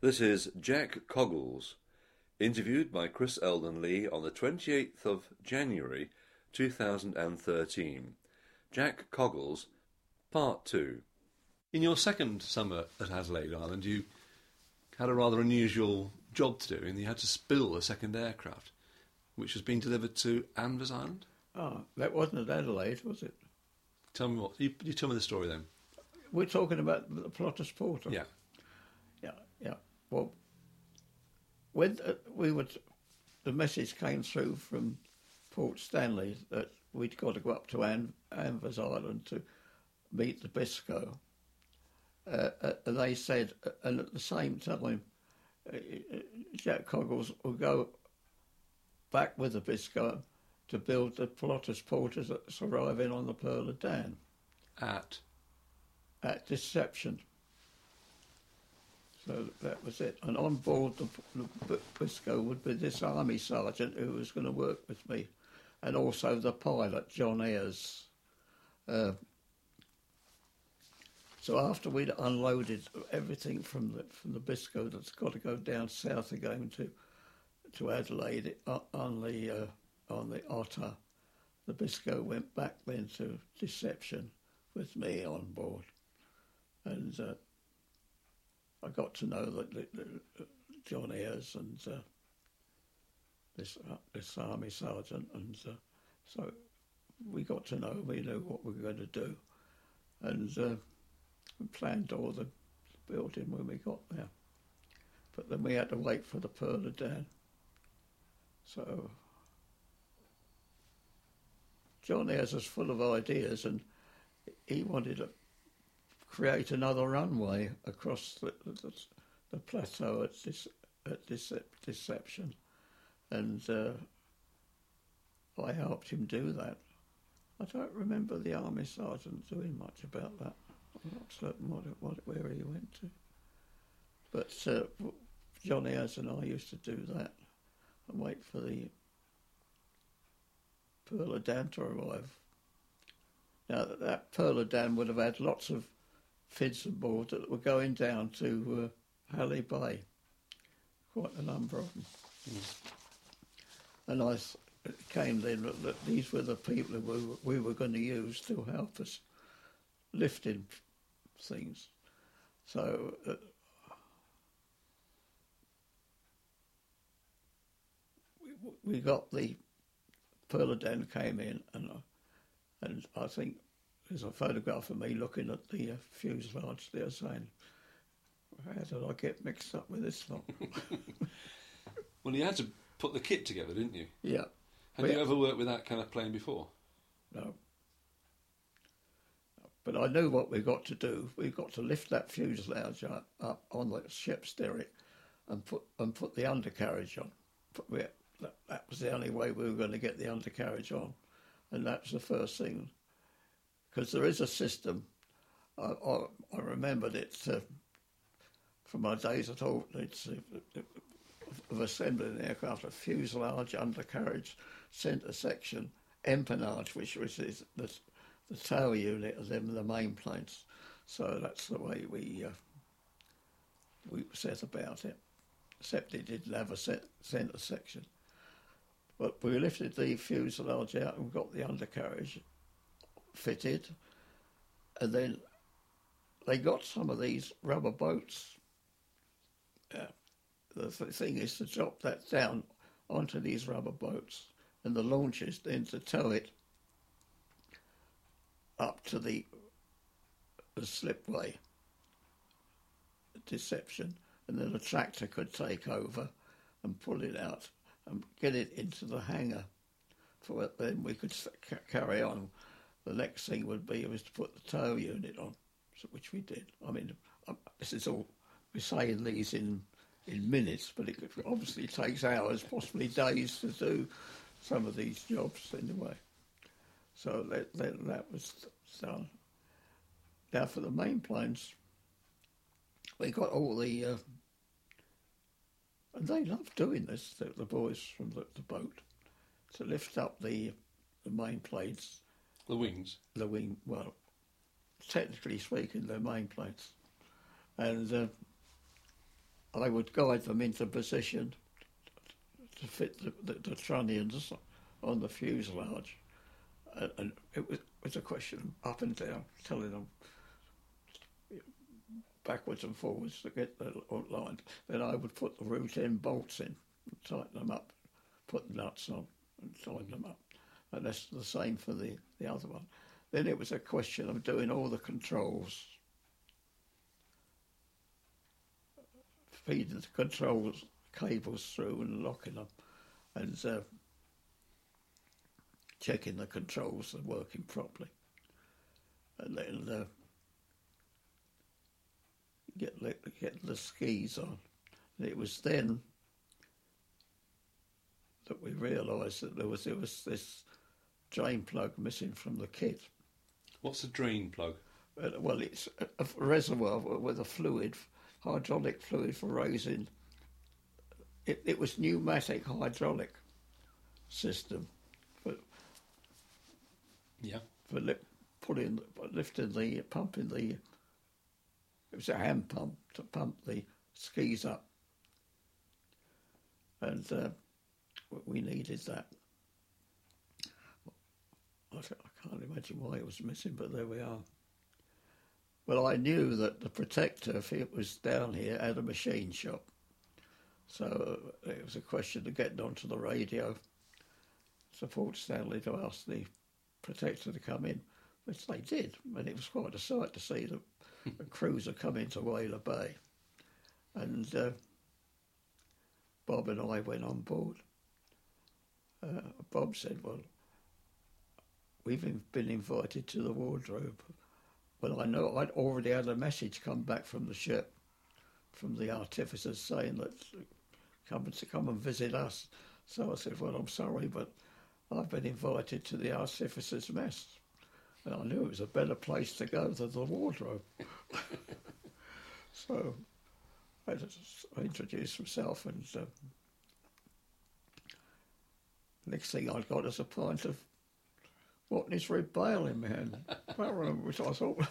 This is Jack Coggles, interviewed by Chris Eldon Lee on the 28th of January 2013. Jack Coggles, Part 2. In your second summer at Adelaide Island, you had a rather unusual job to do, and you had to spill a second aircraft, which was being delivered to Anvers Island. Oh, that wasn't at Adelaide, was it? Tell me what. You tell me the story then. We're talking about the Plotters Porter. Yeah. Yeah. Well, when the message came through from Port Stanley that we'd got to go up to Anvers Island to meet the Biscoe. And they said, and at the same time, Jack Coggles will go back with the Biscoe to build the Plotters Porters that's arriving on the Pearl of Dan. At Deception. So that was it. And on board the Biscoe would be this army sergeant who was going to work with me, and also the pilot, John Ayres. So after we'd unloaded everything from the Biscoe that's got to go down south again to Adelaide on the Otter, the Biscoe went back then to Deception with me on board, and I got to know that John Ayres and this army sergeant, and so we got to know. We knew what we were going to do, and we planned all the building when we got there. But then we had to wait for the Pearl of Dan. So John Ayres was full of ideas, and he wanted to create another runway across the plateau at Deception, and I helped him do that. I don't remember the army sergeant doing much about that. I'm not certain where he went to. But John Ayres and I used to do that and wait for the Pearl of Dan to arrive. Now, that Pearl of Dan would have had lots of fids on board that were going down to Halley Bay, quite a number of them. And it came then that these were the people who we were going to use to help us lifting things. So we got the Pearl of Dan came in, and I think there's a photograph of me looking at the fuselage there saying, how did I get mixed up with this lot? Well, you had to put the kit together, didn't you? Yeah. Have you ever worked with that kind of plane before? No. But I knew what we got to do. We got to lift that fuselage up on the ship's derrick and put the undercarriage on. That was the only way we were going to get the undercarriage on, and that's the first thing. Because there is a system. I remembered it from my days at Alton. Of assembling an aircraft: a fuselage, undercarriage, centre section, empennage, which is the tail unit of them, the main planes. So that's the way we set about it, except it didn't have a centre section. But we lifted the fuselage out and got the undercarriage fitted, and then they got some of these rubber boats. The thing is to drop that down onto these rubber boats, and the launches then to tow it up to the slipway, Deception, and then a tractor could take over and pull it out and get it into the hangar. For it, then we could carry on. The next thing would be was to put the tow unit on, which we did. I mean, this is all, we're saying these in minutes, but it obviously takes hours, possibly days, to do some of these jobs anyway. So that was done. Now for the main planes, we got all the, and they loved doing this, the boys from the boat, to lift up the main planes. The wings? The wing, well, technically speaking, they're main planes. And I would guide them into position to fit the trunnions on the fuselage. And it was a question of up and down, telling them backwards and forwards to get the line. Then I would put the root end bolts in, and tighten them up, put the nuts on and tighten them up. And that's the same for the other one. Then it was a question of doing all the controls, feeding the controls cables through and locking them, and checking the controls are working properly. And then get the skis on. And it was then that we realised that there was this drain plug missing from the kit. What's a drain plug? Well, it's a reservoir with a fluid, hydraulic fluid for raising. It was pneumatic hydraulic system for pumping the. It was a hand pump to pump the skis up, and we needed that. I can't imagine why it was missing, but there we are. Well, I knew that the Protector, if it was down here, had a machine shop. So it was a question of getting onto the radio to Port Stanley to ask the Protector to come in, which they did. And it was quite a sight to see the cruiser come into Whaler Bay. And Bob and I went on board. Bob said, well, we've been invited to the wardrobe. Well, I know I'd already had a message come back from the ship, from the artificers, saying that come and visit us. So I said, well, I'm sorry, but I've been invited to the artificers' mess. And I knew it was a better place to go than the wardrobe. So I introduced myself, and next thing I got was a pint of Watney's Red Bale in my hand, which I thought,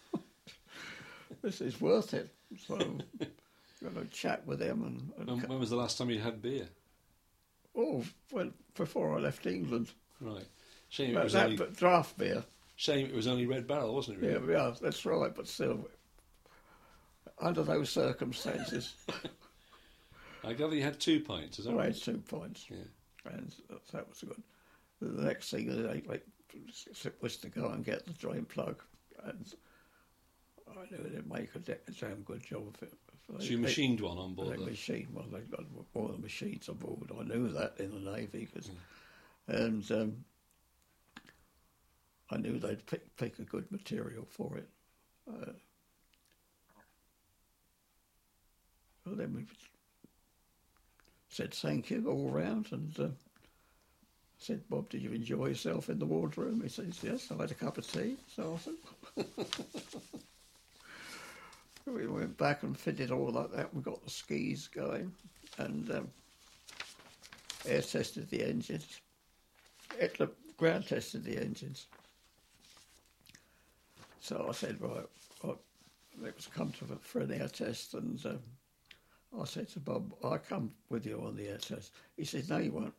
this is worth it. So got a chat with them. And when was the last time you had beer? Oh, well, before I left England. Right. Shame it was only draft beer. Shame it was only Red Barrel, wasn't it? Really? Yeah, that's right. But still, under those circumstances, I gather you had 2 pints. Is that right? I had 2 pints. Yeah, and that was good. The next thing was to go and get the drain plug, and I knew they'd make a damn good job of it. So you machined one on board? They machined one. They got all the machines on board. I knew that in the Navy, and I knew they'd pick a good material for it. Well, then we said thank you all round, and said, Bob, did you enjoy yourself in the wardroom? He says, yes, I had a cup of tea. So I said, we went back and fitted all like that. We got the skis going, and air tested the engines. Ground tested the engines. So I said, right, it was come for an air test, and I said to Bob, I'll come with you on the air test. He said, no, you won't.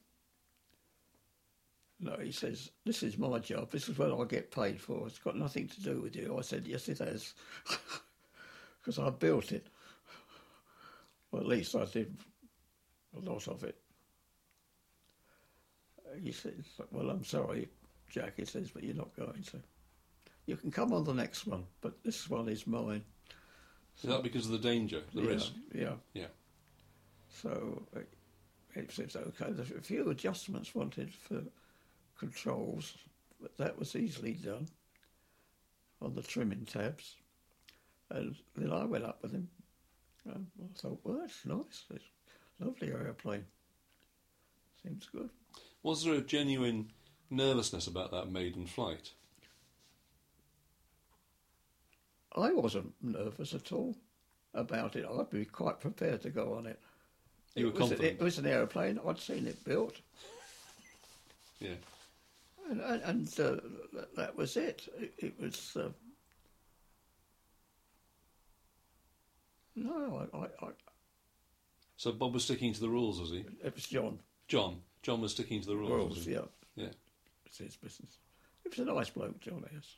No, he says, this is my job. This is what I get paid for. It's got nothing to do with you. I said, yes, it has. Because I built it. Well, at least I did a lot of it. He says, well, I'm sorry, Jack, he says, but you're not going to. You can come on the next one, but this one is mine. So, is that because of the danger, the risk? Yeah. Yeah. So it says, okay, there's a few adjustments wanted for controls, but that was easily done on the trimming tabs. And then I went up with him. And I thought, well, that's nice. It's a lovely aeroplane. Seems good. Was there a genuine nervousness about that maiden flight? I wasn't nervous at all about it. I'd be quite prepared to go on it. You were confident? It was an aeroplane. I'd seen it built. Yeah. And that was it. It was... no, So Bob was sticking to the rules, was he? It was John. John was sticking to the rules. Was he? Yeah. Yeah. It's his business. He was a nice bloke, John is.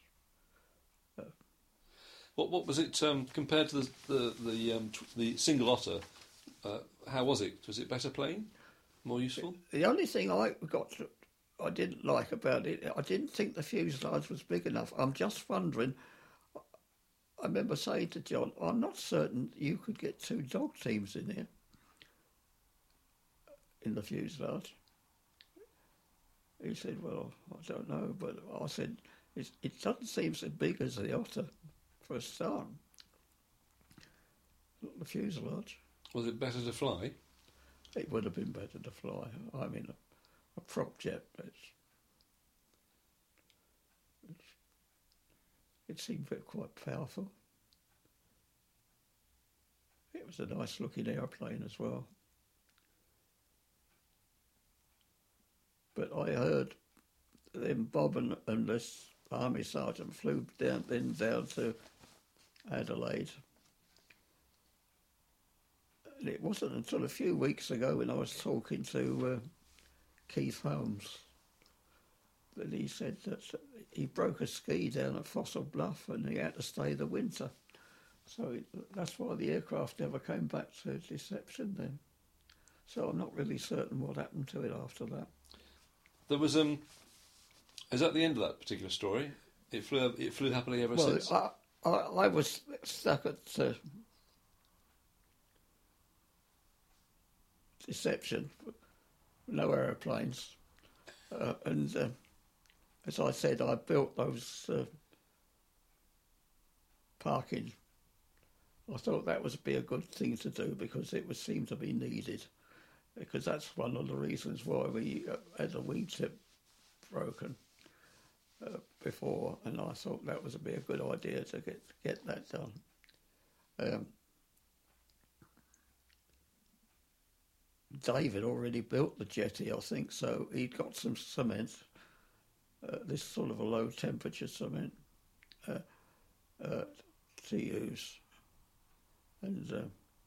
What was it compared to the single otter? How was it? Was it better playing? More useful? The only thing I didn't like about it, I didn't think the fuselage was big enough. I'm just wondering. I remember saying to John, I'm not certain you could get 2 dog teams in here, in the fuselage. He said, well, I don't know, but I said, it doesn't seem so big as the otter for a start. Not the fuselage. Was it better to fly? It would have been better to fly. I mean, a prop jet, it seemed quite powerful. It was a nice looking airplane as well. But I heard then Bob and this army sergeant flew down to Adelaide. And it wasn't until a few weeks ago when I was talking to Keith Holmes that he said that he broke a ski down at Fossil Bluff and he had to stay the winter. So that's why the aircraft never came back to Deception then. So I'm not really certain what happened to it after that. There was is that the end of that particular story? It flew happily ever since. I was stuck at Deception, no aeroplanes, and as I said, I built those parking. I thought that would be a good thing to do because it would seem to be needed. Because that's one of the reasons why we had the wingtip broken before, and I thought that would be a good idea to get that done. David already built the jetty, I think, so he'd got some cement, this sort of a low temperature cement to use, and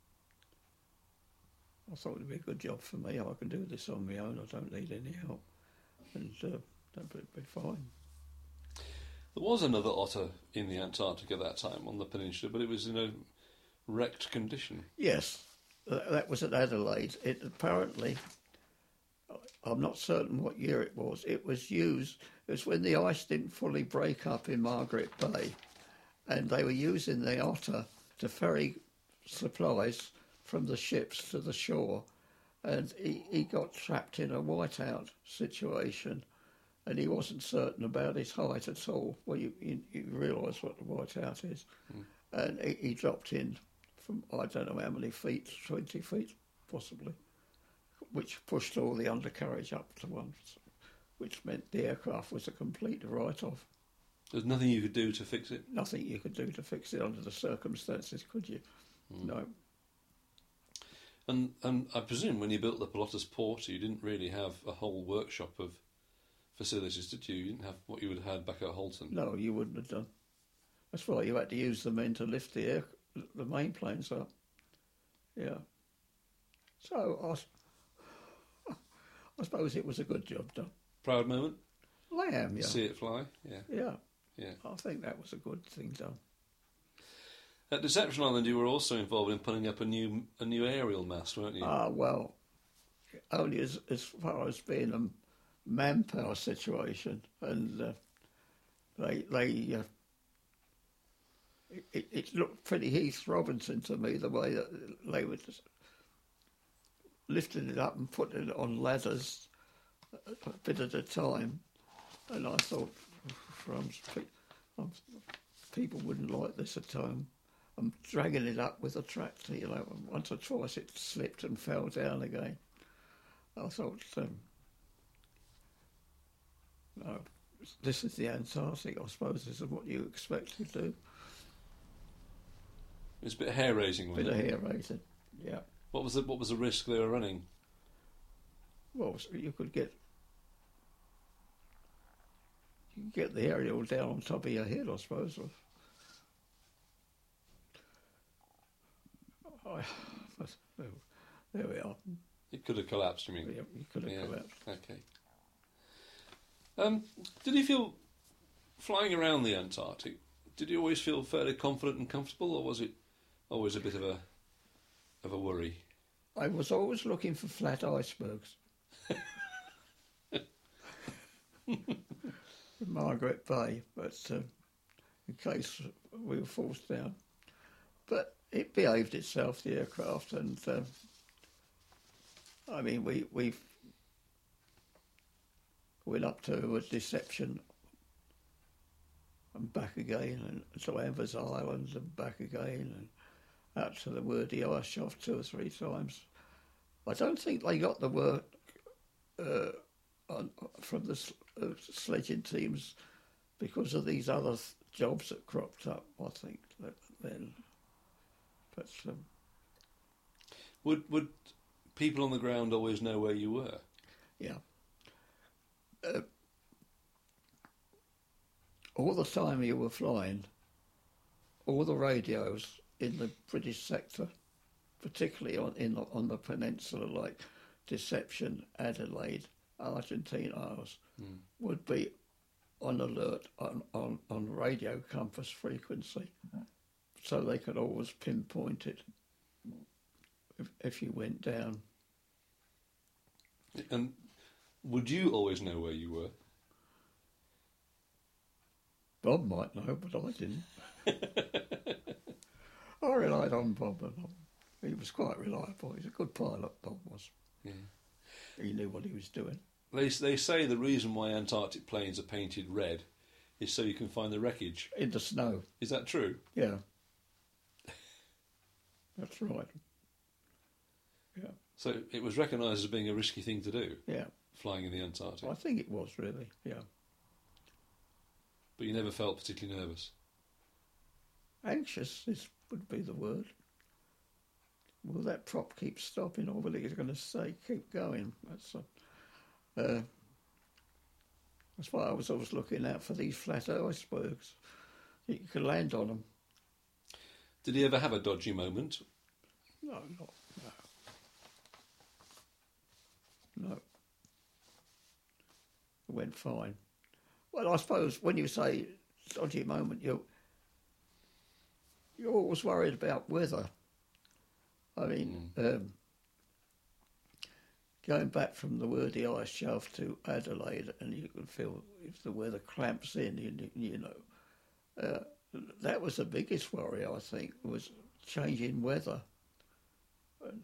I thought it'd be a good job for me. I can do this on my own. I don't need any help, and that'd be fine. There was another otter in the Antarctic at that time on the peninsula, but it was in a wrecked condition. Yes, that was at Adelaide. It apparently, I'm not certain what year it was. It was used. It was when the ice didn't fully break up in Margaret Bay, and they were using the otter to ferry supplies from the ships to the shore, and he got trapped in a whiteout situation, and he wasn't certain about his height at all. Well, you realise what the whiteout is, and he dropped in from I don't know how many feet, 20 feet possibly, which pushed all the undercarriage up to one, which meant the aircraft was a complete write-off. There's nothing you could do to fix it? Nothing you could do to fix it under the circumstances, could you? No. And I presume when you built the Pilotus Porter, you didn't really have a whole workshop of facilities, did you? You didn't have what you would have had back at Halton. No, you wouldn't have done. That's why you had to use the men to lift the main planes up. Yeah. So I suppose it was a good job done. Proud moment? Well, I am, yeah. See it fly? Yeah. Yeah. I think that was a good thing done. At Deception Island, you were also involved in putting up a new aerial mast, weren't you? Well, only as far as being a manpower situation, and it looked pretty Heath Robinson to me the way that they were just lifting it up and putting it on ladders a bit at a time, and I thought, people wouldn't like this at home. I'm dragging it up with a tractor, once or twice it slipped and fell down again. I thought, no, this is the Antarctic, I suppose this is what you expect to do. It's a bit hair-raising, wasn't it? Bit of hair-raising, yeah. What was the risk they were running? Well, you could get the aerial down on top of your head, I suppose. there we are. It could have collapsed, you mean? Yeah, you could have Yeah. collapsed. Okay. Did you feel, flying around the Antarctic, did you always feel fairly confident and comfortable, or was it always a bit of a worry? I was always looking for flat icebergs. Margaret Bay, but in case we were forced down. But it behaved itself, the aircraft, and I mean, we went up to a Deception and back again, and to Ambers Island and back again, and out to the Wordie Ice Shaft 2 or 3 times. I don't think they got the work from the sledging teams because of these other jobs that cropped up, I think, then. But Would people on the ground always know where you were? yeah. All the time you were flying, all the radios in the British sector, particularly on the peninsula, like Deception, Adelaide, Argentine Isles, would be on alert on radio compass frequency, so they could always pinpoint it if you went down. And would you always know where you were? Bob might know, but I didn't. I relied on Bob, and he was quite reliable. He's a good pilot, Bob was. Yeah. He knew what he was doing. They say the reason why Antarctic planes are painted red is so you can find the wreckage. In the snow. Is that true? Yeah. That's right. Yeah. So it was recognised as being a risky thing to do, Yeah. flying in the Antarctic. I think it was really, yeah. But you never felt particularly nervous? Anxious would be the word. Will that prop keep stopping, or will it going to say keep going? That's why I was always looking out for these flat icebergs. You could land on them. Did he ever have a dodgy moment? No. It went fine. Well, I suppose when you say dodgy moment, you're always worried about weather. I mean, going back from the Wordie Ice Shaft to Adelaide, and you could feel if the weather clamps in, you know, that was the biggest worry, I think, was changing weather. And,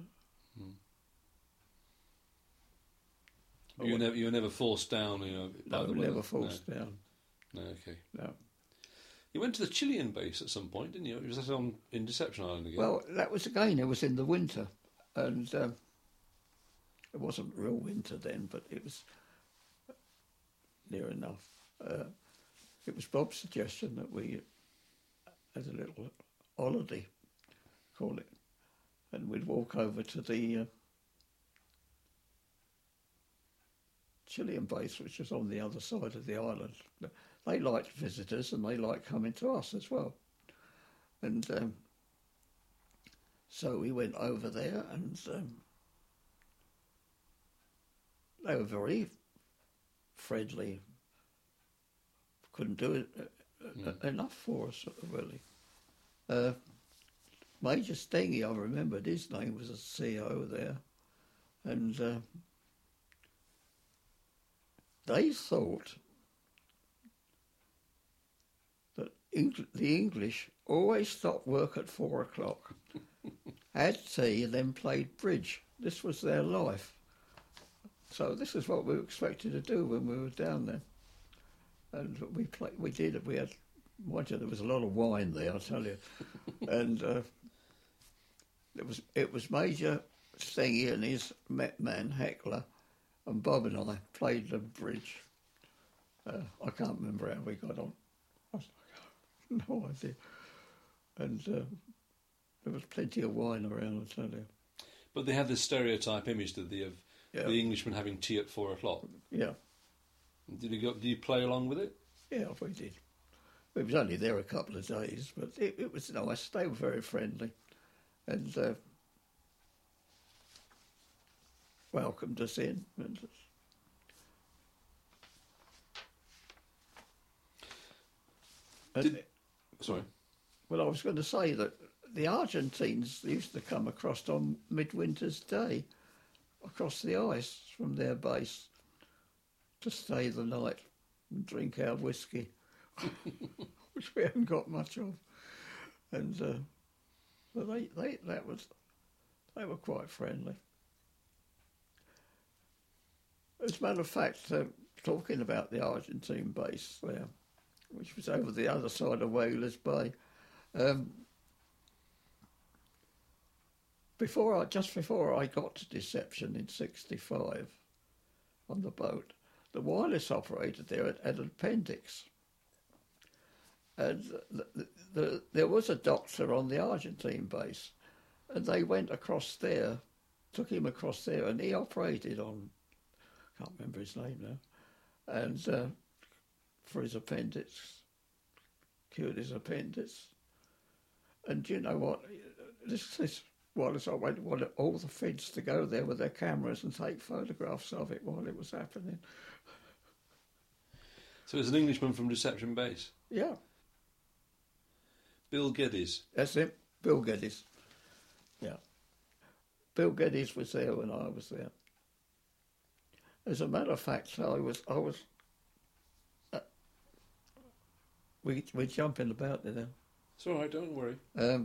you were never forced down, you know? No, never forced down. No, okay. No. You went to the Chilean base at some point, didn't you? Was that in Deception Island again? Well, that was again, it was in the winter, and it wasn't real winter then, but it was near enough. It was Bob's suggestion that we had a little holiday, call it, and we'd walk over to the Chilean base, which was on the other side of the island. They liked visitors and they liked coming to us as well. And so we went over there, and they were very friendly. Couldn't do it enough for us, really. Major Stengy, I remembered his name, was a CO there. And they thought that the English always stopped work at 4 o'clock, had tea, and then played bridge. This was their life. So this is what we were expected to do when we were down there. And we did it. We had, mind you, there was a lot of wine there, I'll tell you. And it was Major Stengy and his man, Heckler, and Bob and I played the bridge. I can't remember how we got on. I no idea. And there was plenty of wine around, I tell you. But they had this stereotype image, did they, of the Englishman having tea at 4 o'clock? Yeah. Did you play along with it? Yeah, we did. We was only there a couple of days, but it was nice. They were very friendly. And welcomed us in. And Sorry. well, I was going to say that the Argentines used to come across on Midwinter's Day, across the ice from their base to stay the night and drink our whiskey, which we haven't got much of. And but they were quite friendly. As a matter of fact, talking about the Argentine base there, which was over the other side of Whalers Bay, just before I got to Deception in '65 on the boat, the wireless operator there had an appendix. And there was a doctor on the Argentine base, and they went across there, took him across there, and he operated on, I can't remember his name now, and for his appendix, cured his appendix. And do you know what? This wireless operator wanted all the Feds to go there with their cameras and take photographs of it while it was happening. So it's an Englishman from Deception Base? Yeah. Bill Geddes. That's it, Bill Geddes. Yeah. Bill Geddes was there when I was there. As a matter of fact, we're jumping about there. It's all right, don't worry.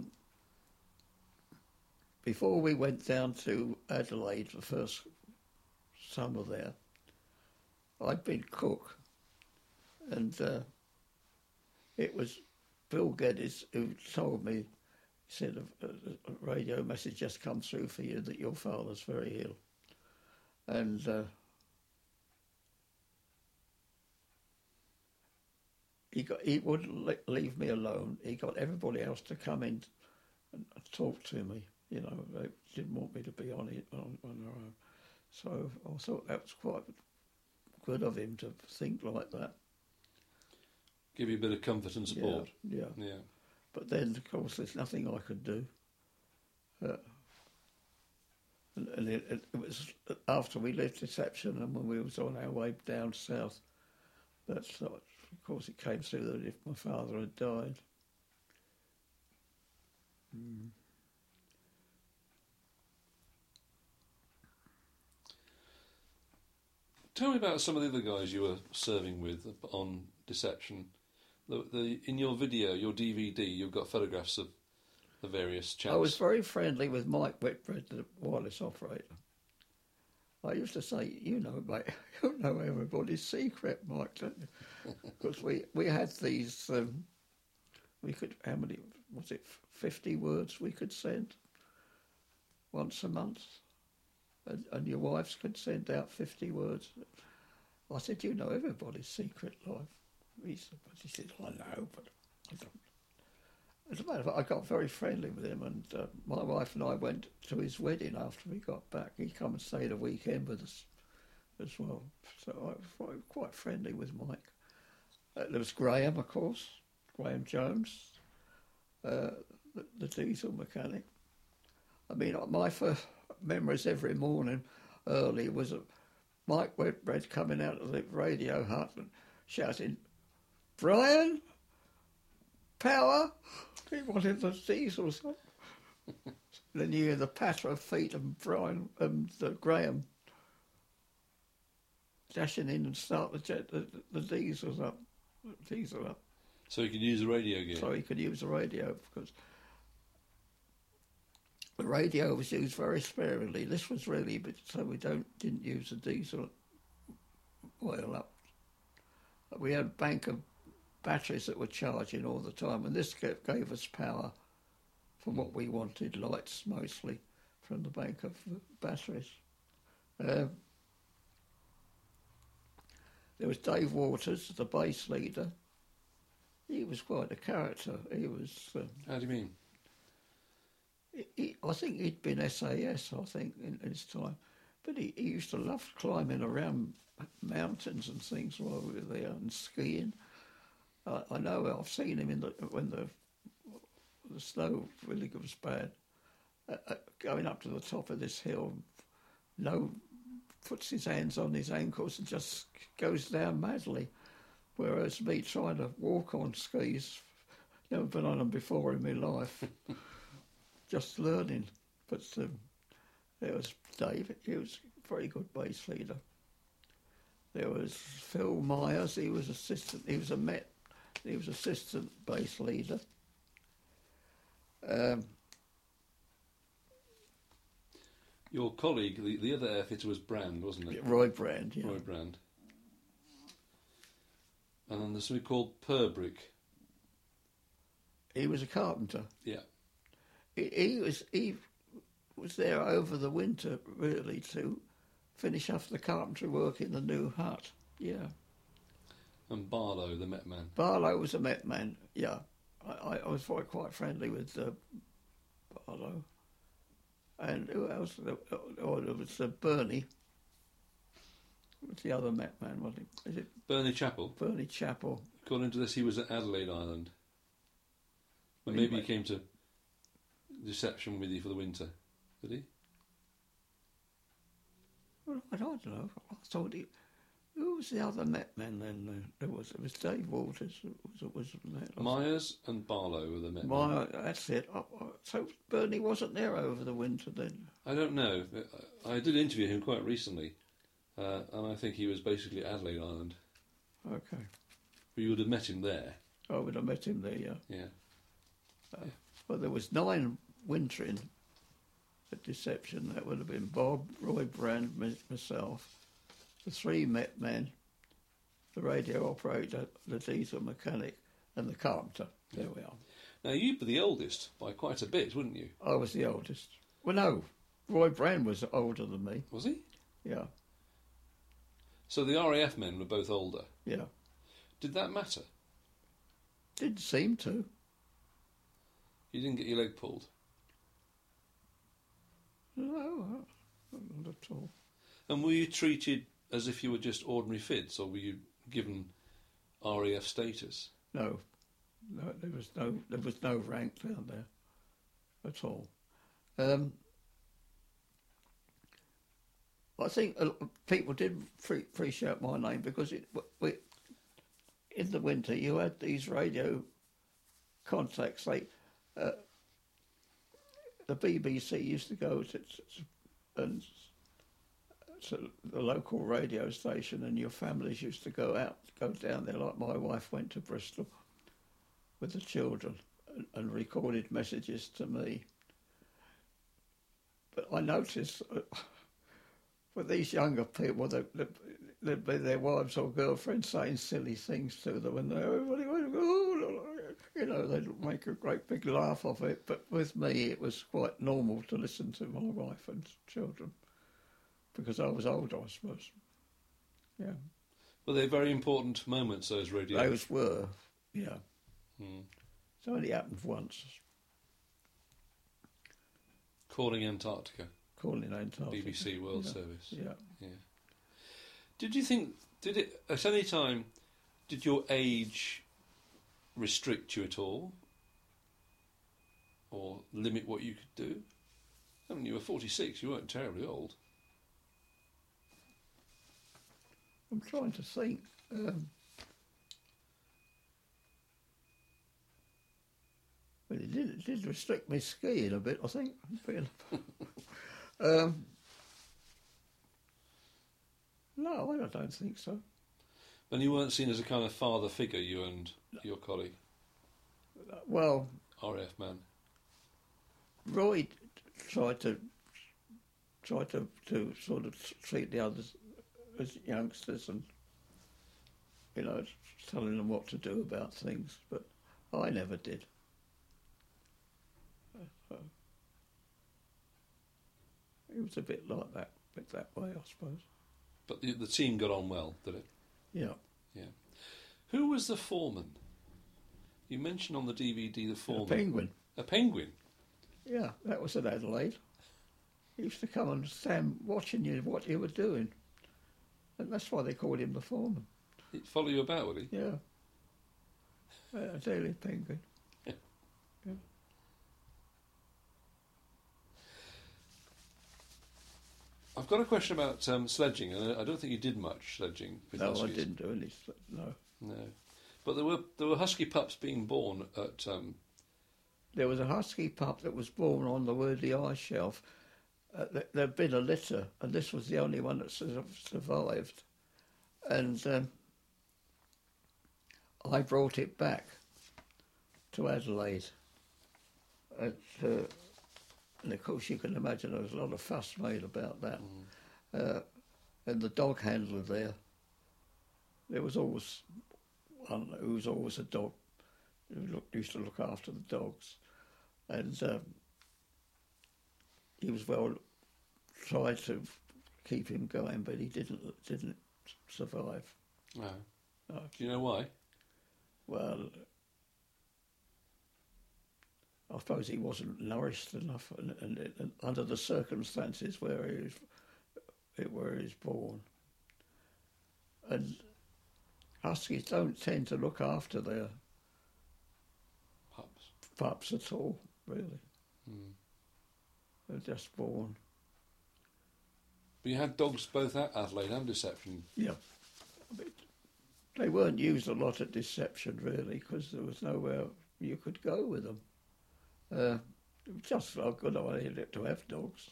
Before we went down to Adelaide the first summer there, I'd been cook, and it was Bill Geddes who told me, he said, a radio message just come through for you that your father's very ill. And he wouldn't leave me alone. He got everybody else to come in and talk to me. You know, they didn't want me to be on their own. So I thought that was quite good of him to think like that. Give you a bit of comfort and support. Yeah. But then, of course, there's nothing I could do. And it was after we left Deception and when we was on our way down south, that, of course, it came through that if my father had died. Mm. Tell me about some of the other guys you were serving with on Deception. In your video, your DVD, you've got photographs of the various chaps. I was very friendly with Mike Whitbread, the wireless operator. I used to say, you know, mate, you know everybody's secret, Mike, don't you? Because we had these, we could, how many, was it 50 words we could send once a month? And your wives could send out 50 words. I said, you know everybody's secret life. He said, I know, but I don't. As a matter of fact, I got very friendly with him, and my wife and I went to his wedding after we got back. He come and stayed a weekend with us as well. So I was quite friendly with Mike. There was Graham, of course, Graham Jones, the diesel mechanic. I mean, my first memories every morning early was Mike Whitbread coming out of the radio hut and shouting, Brian, power. He wanted the diesels. Then you hear the patter of feet of Brian and Graham dashing in and start the diesels up. So he could use the radio gear. So he could use the radio because the radio was used very sparingly. This was really, so we didn't use the diesel oil up. We had a bank of batteries that were charging all the time, and this gave us power for what we wanted, lights mostly, from the bank of batteries. There was Dave Waters, the base leader. He was quite a character. He was... How do you mean? I think he'd been SAS, in his time. But he used to love climbing around mountains and things while we were there and skiing. I know I've seen him when the snow really was bad, going up to the top of this hill, no puts his hands on his ankles and just goes down madly. Whereas me trying to walk on skis, never been on them before in my life, just learning. But there was David, he was a very good bass leader. There was Phil Myers, he was assistant bass leader. Your colleague, the other airfitter was Brand, wasn't it? Roy Brand, yeah. Roy Brand. And then there's somebody called Purbrick. He was a carpenter. Yeah. He was there over the winter, really, to finish off the carpentry work in the new hut. Yeah. And Barlow, the Met man. Barlow was a Met man, yeah. I was quite friendly with Barlow. And who else? Oh, there was Bernie. What's the other Met man? Is it Bernie Chappell. Bernie Chappell. According to this, he was at Adelaide Island. But maybe he came to reception with you for the winter. Did he? Well, I don't know. I thought who was the other Met man then? It was Dave Walters. It was Myers and Barlow were the Met men. That's it. So Bernie wasn't there over the winter then? I don't know. I did interview him quite recently, and I think he was basically at Adelaide Island. Okay. You would have met him there. I would have met him there, yeah. Yeah. Well, there was 9 wintering at Deception. That would have been Bob, Roy Brand, myself, the 3 Met men, the radio operator, the diesel mechanic, and the carpenter. There we are. Now, you'd be the oldest by quite a bit, wouldn't you? I was the oldest. Well, no, Roy Brand was older than me. Was he? Yeah. So the RAF men were both older? Yeah. Did that matter? Didn't seem to. You didn't get your leg pulled? No, not at all. And were you treated as if you were just ordinary Fids, or were you given RAF status? No, there was no rank down there at all. I think people did appreciate my name because in the winter you had these radio contacts. The BBC used to go to the local radio station, and your families used to go down there. Like my wife went to Bristol with the children and recorded messages to me. But I noticed with these younger people, there'd be their wives or girlfriends saying silly things to them, and everybody went, oh, you know, they'd make a great big laugh of it. But with me, it was quite normal to listen to my wife and children because I was older, I suppose. Yeah. Were they very important moments, those radio? Those were, yeah. Hmm. It's only happened once. Calling Antarctica. Calling Antarctica. BBC World Service. Yeah. Yeah. Did you think, at any time, did your age restrict you at all? Or limit what you could do? I mean, you were 46, you weren't terribly old. I'm trying to think. Well, it did restrict me skiing a bit, I think. No, I don't think so. And you weren't seen as a kind of father figure, you and your colleague? Well, RAF man. Roy tried to sort of treat the others as youngsters and, you know, telling them what to do about things, but I never did. It was a bit like that, that way, I suppose. But the team got on well, did it? Yeah. Yeah. Who was the foreman? You mentioned on the DVD the foreman. A penguin. A penguin? Yeah, that was at Adelaide. He used to come and stand watching you, what you were doing. And that's why they called him the foreman. He'd follow you about, would he? Yeah. A daily penguin. Yeah. Yeah. I've got a question about sledging, and I don't think you did much sledging with No, huskies. I didn't do any. No, No, but there were husky pups being born at. there was a husky pup that was born on the Wordy ice shelf. There'd been a litter, and this was the only one that survived. And I brought it back to Adelaide. And of course, you can imagine there was a lot of fuss made about that. And the dog handler there was always one who was always a dog who used to look after the dogs. And he was tried to keep him going, but he didn't survive. No. No. Do you know why? Well, I suppose he wasn't nourished enough, and under the circumstances where he was born. And huskies don't tend to look after their pups at all, really. They're just born. But you had dogs both at Adelaide and Deception. Yeah. They weren't used a lot at Deception, really, because there was nowhere you could go with them. It was just a good idea to have dogs.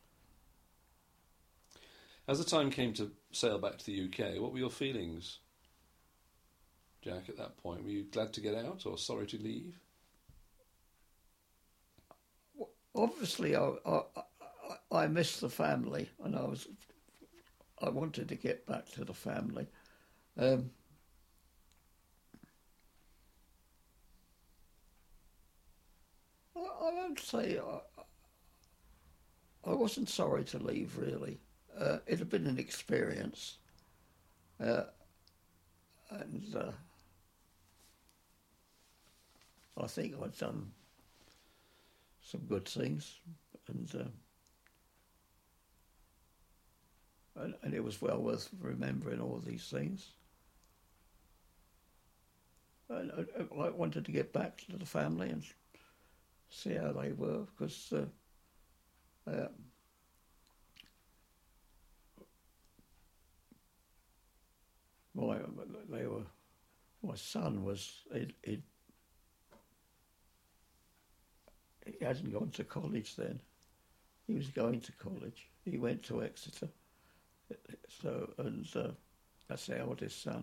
As the time came to sail back to the UK, what were your feelings, Jack, at that point? Were you glad to get out or sorry to leave? Obviously, I missed the family, and I wanted to get back to the family. I would say I wasn't sorry to leave, really. It had been an experience, and I think I'd done some good things, and it was well worth remembering all these things. And I wanted to get back to the family and see how they were, because my son was he hadn't gone to college then. He was going to college. He went to Exeter. That's the eldest son.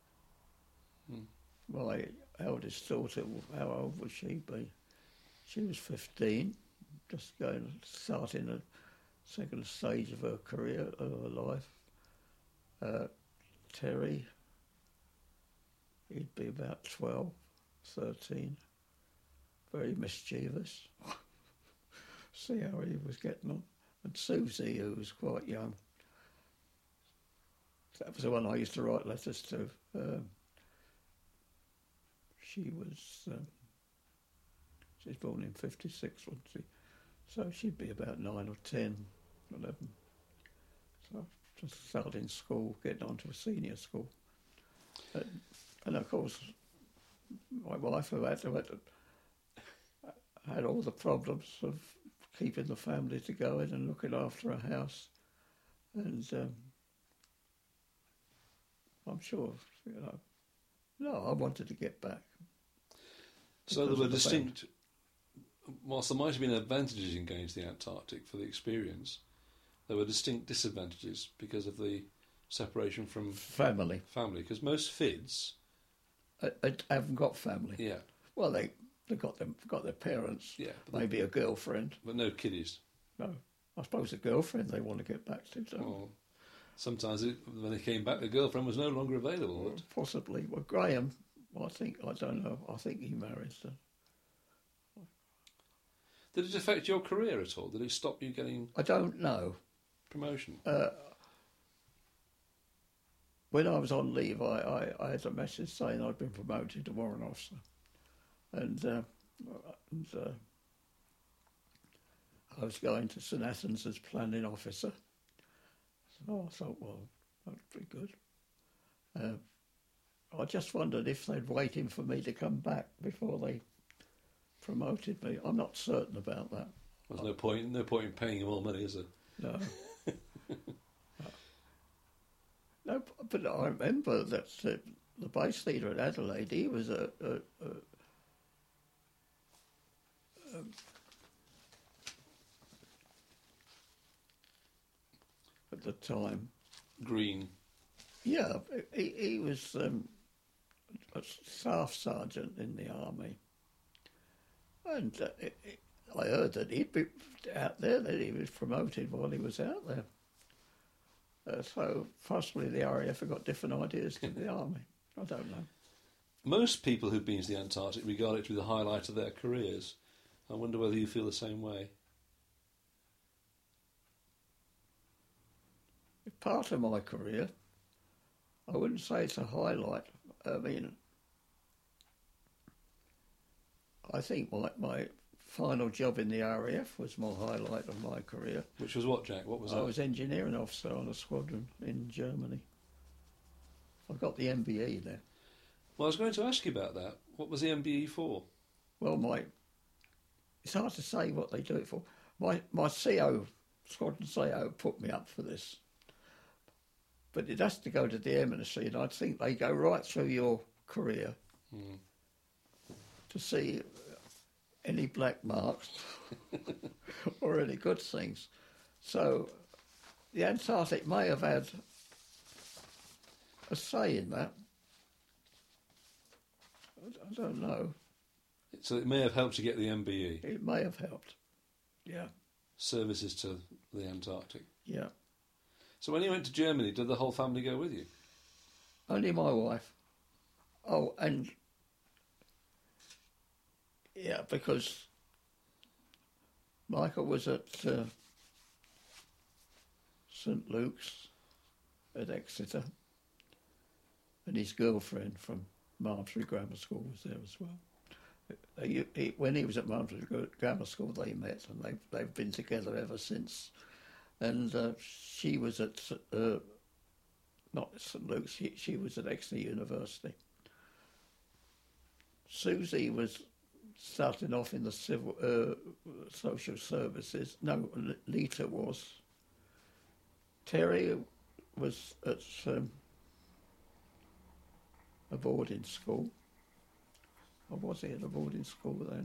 My eldest daughter, how old would she be? She was 15, just starting the second stage of her career, of her life. Terry, he'd be about 12, 13. Very mischievous. See how he was getting on. And Susie, who was quite young. That was the one I used to write letters to. She was born in 56, wasn't she? So she'd be about 9 or 10, 11. So just starting school, getting on to a senior school. And of course, my wife, who had all the problems of keeping the family together and looking after a house. And I'm sure, I wanted to get back. So there were distinct, whilst there might have been advantages in going to the Antarctic for the experience, there were distinct disadvantages because of the separation from family. Because most FIDs haven't got family. Yeah. Well, they got their parents. Yeah. Maybe a girlfriend. But no kiddies. No. I suppose a girlfriend they want to get back to. Well, sometimes when they came back, the girlfriend was no longer available. Well, possibly. Well, Graham, I don't know. I think he married her. Did it affect your career at all? Did it stop you getting? I don't know. Promotion. When I was on leave, I had a message saying I'd been promoted to warrant officer, and I was going to St Athens as planning officer. So I thought, well, that'd be good. I just wondered if they'd waiting for me to come back before they promoted me. I'm not certain about that. There's no point in paying you more money, is there? No. but I remember that the base leader at Adelaide, he was at the time. Green. Yeah, he was a staff sergeant in the army, and I heard that he'd be out there, that he was promoted while he was out there. So possibly the RAF have got different ideas to the army. I don't know. Most people who've been to the Antarctic regard it to be the highlight of their careers. I wonder whether you feel the same way. It's part of my career. I wouldn't say it's a highlight. I mean, I think my final job in the RAF was my highlight of my career. Which was what, Jack? What was that? I was engineering officer on a squadron in Germany. I got the MBE there. Well, I was going to ask you about that. What was the MBE for? Well, it's hard to say what they do it for. My CO, squadron CO, put me up for this. But it has to go to the embassy, and I think they go right through your career to see any black marks or any good things. So the Antarctic may have had a say in that. I don't know. So it may have helped you get the MBE. It may have helped. Yeah. Services to the Antarctic. Yeah. So when you went to Germany, did the whole family go with you? Only my wife. Oh, and yeah, because Michael was at St Luke's at Exeter, and his girlfriend from Malmesbury Grammar School was there as well. When he was at Malmesbury Grammar School, they met, and they've been together ever since. And she was at not St Luke's. She was at Exeter University. Susie was starting off in the civil social services. No, Lita was. Terry was at a boarding school. Or was he at a boarding school then?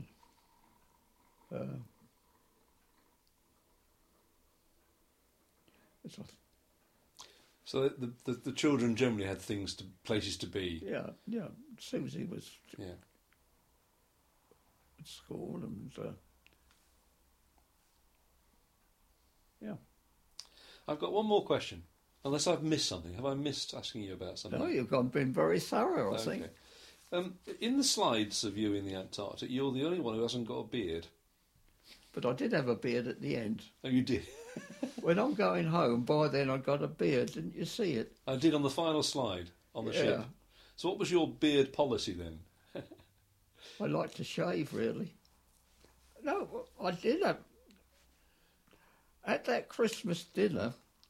So the children generally had places to be. Yeah. Susie was at school, and yeah. I've got one more question. Unless I've missed something. Have I missed asking you about something? No, you've been very thorough, I think. In the slides of you in the Antarctic, you're the only one who hasn't got a beard. But I did have a beard at the end. Oh, you did? When I'm going home, by then I got a beard. Didn't you see it? I did on the final slide on the ship. So what was your beard policy then? I like to shave, really. No, I did have... At that Christmas dinner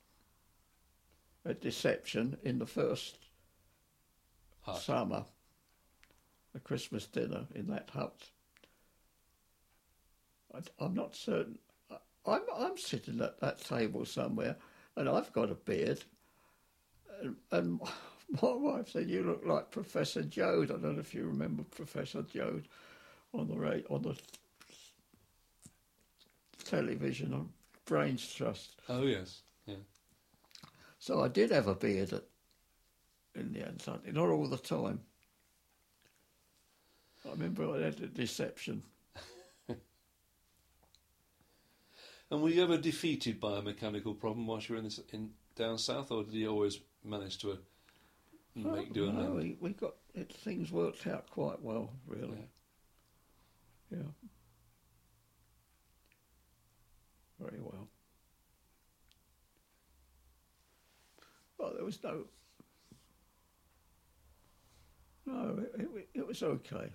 at Deception in the first summer, a Christmas dinner in that hut, I'm not certain... I'm sitting at that table somewhere, and I've got a beard, and my wife said, "You look like Professor Joad." I don't know if you remember Professor Joad on the television on Brains Trust. Oh yes, yeah. So I did have a beard in the Antarctic, not all the time. I remember I had a Deception. And were you ever defeated by a mechanical problem whilst you were in down south, or did you always manage to make do? No, we got it. Things worked out quite well, really. Yeah. Very well. Well, there was no. It was okay.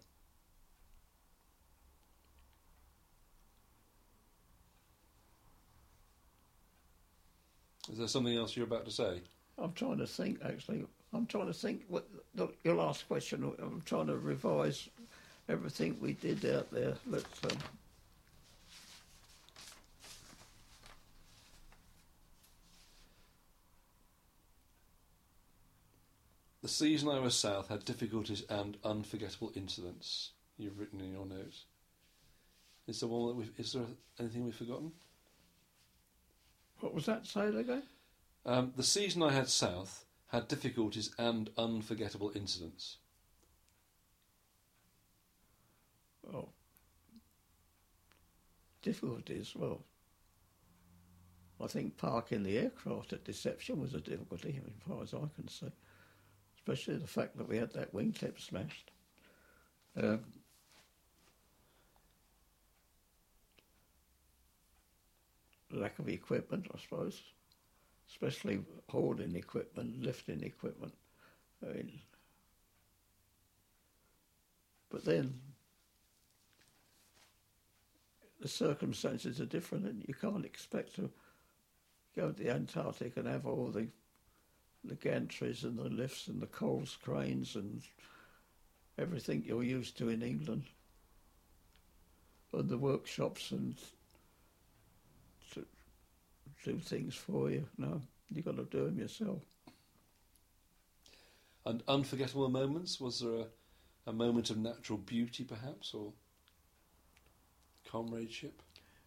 Is there something else you're about to say? I'm trying to think, actually. I'm trying to think what your last question. I'm trying to revise everything we did out there. Let's. The season I was south had difficulties and unforgettable incidents. You've written in your notes. Is there anything we've forgotten? What was that? Say it again. The season I had south had difficulties and unforgettable incidents. Oh, difficulties. Well, I think parking the aircraft at Deception was a difficulty, as far as I can see. Especially the fact that we had that wingtip smashed. Lack of equipment, I suppose, especially holding equipment, lifting equipment. I mean, but then the circumstances are different, and you can't expect to go to the Antarctic and have all the gantries and the lifts and the Coles cranes and everything you're used to in England, and the workshops and to do things for you. No, you've got to do them yourself. And unforgettable moments? Was there a moment of natural beauty, perhaps, or comradeship?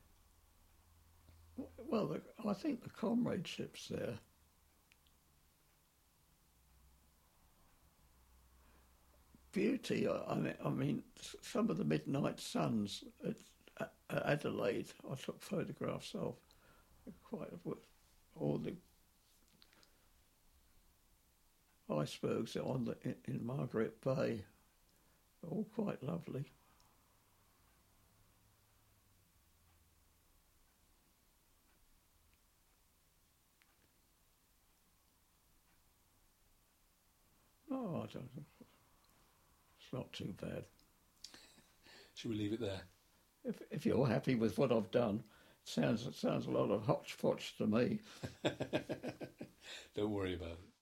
Well, I think the comradeship's there. Beauty, I mean, some of the midnight suns at Adelaide, I took photographs of. Quite all the icebergs in Margaret Bay, all quite lovely. Oh, I don't know. It's not too bad. Should we leave it there? If you're happy with what I've done, it sounds a lot of hodgepodge to me. Don't worry about it.